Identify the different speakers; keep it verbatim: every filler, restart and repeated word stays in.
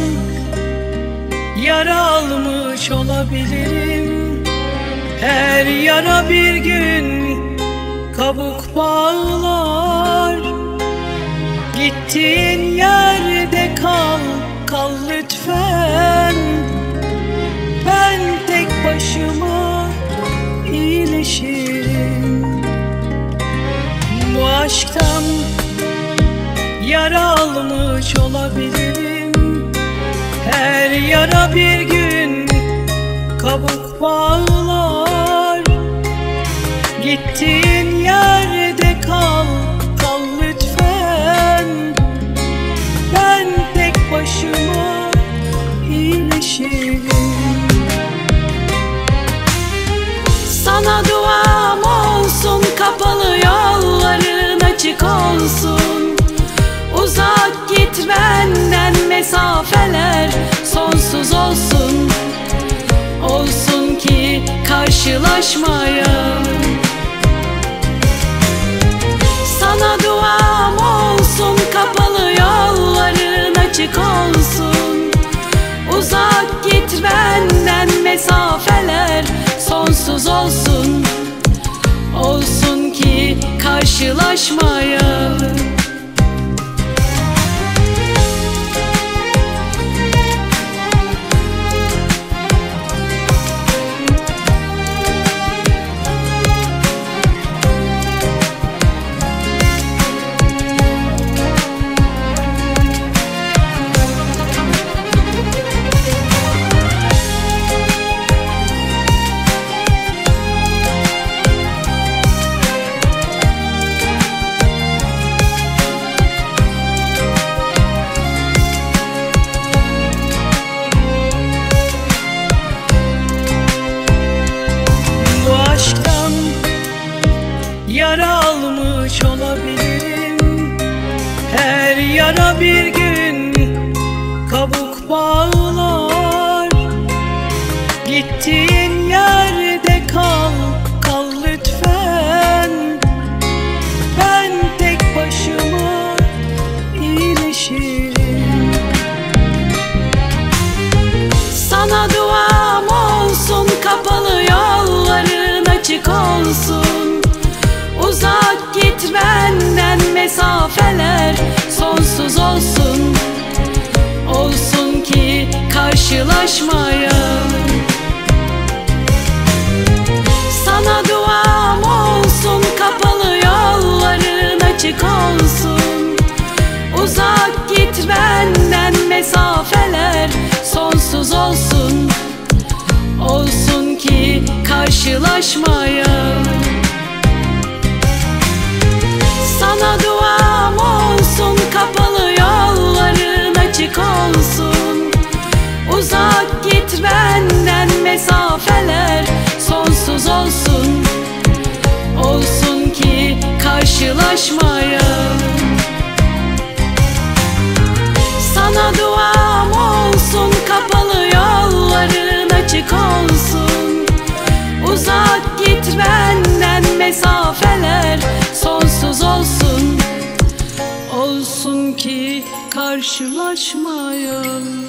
Speaker 1: yara almış olabilirim. Her yara bir gün kabuk bağlar. Gittiğin yerde kal, kal lütfen. Ben tek başıma iyileşirim. Bu aşktan yara almış olabilirim. Her yara bir gün kabuk bağlar. Gittiğin yerde kal, kal lütfen. Ben tek başıma iyileşirim. Sana duam olsun, kapalı yolların açık olsun. Uzak git benden, mesafeler sonsuz olsun. Olsun ki karşılaşmayalım. Sana duam olsun, kapalı yolların açık olsun. Uzak git benden, mesafeler sonsuz olsun. Olsun ki karşılaşmayalım. Yara almış olabilirim. Her yara bir gün kabuk bağlar. Gittiğin yerde kal, kal lütfen. Ben tek başıma iyileşirim. Sana duam olsun, kapalı yolların açık olsun. Uzak git benden, mesafeler sonsuz olsun. Olsun ki karşılaşmayalım. Sana duam olsun, kapalı yolların açık olsun. Uzak git benden, mesafeler sonsuz olsun. Olsun ki karşılaşmayalım. Sana duam olsun, kapalı yolların açık olsun. Uzak git benden, mesafeler sonsuz olsun. Olsun ki karşılaşmayalım. Sana duam olsun, kapalı yolların açık olsun. Uzak git benden, mesafeler sonsuz olsun. Olsun ki karşılaşmayalım.